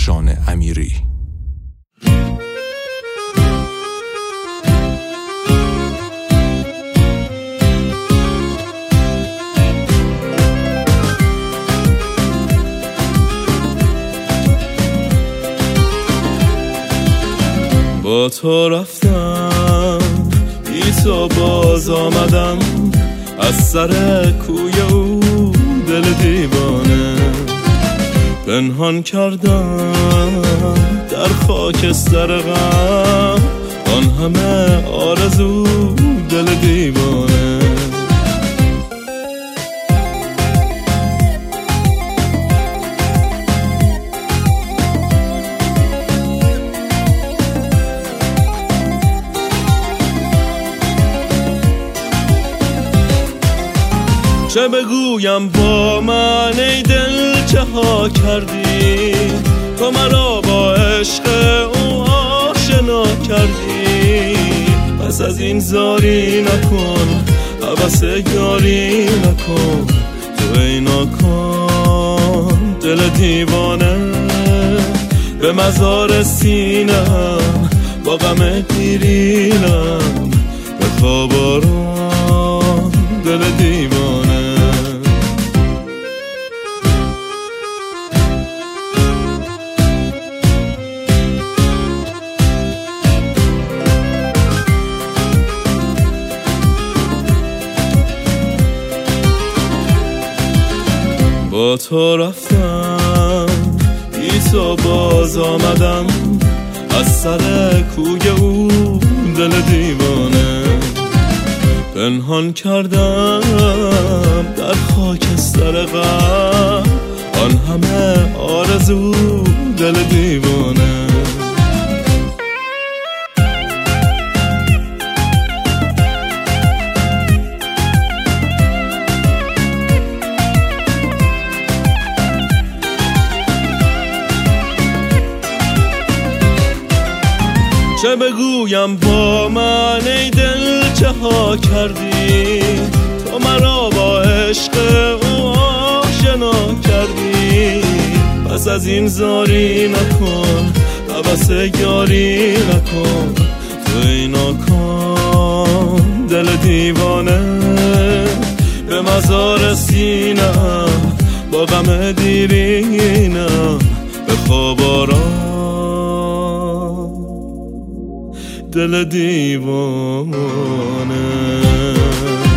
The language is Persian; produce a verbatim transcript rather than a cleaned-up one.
درخشان امیری. با تو رفتم بی تو باز آمدم، از سر کوی او دل دیوانه پنهان کردم در خاکستر غم، آن همه آرزو دل دیوانه. چه بگویم با من ای دل چه ها کردی، تو مرا با عشق او آشنا کردی. پس از این زاری نکن، هوس یاری نکن، تو ای ناکن دل دیوانه. به مزار سینم با غم دیرینم، به خواب آرام دل دیوانه. با تو رفتم بی تو باز آمدم، از سر کوی او دل دیوانه پنهان کردم در خاکستر غم، آن همه آرزو دل دیوانه. چه بگویم با من ای دل چه ها کردی، تو مرا با عشق او آشنا کردی. پس از این زاری نکن، هوس یاری نکن، تو ای ناکن دل دیوانه. به مزار سینم با غم دیرینم، به خواب آرام دل دیوانه.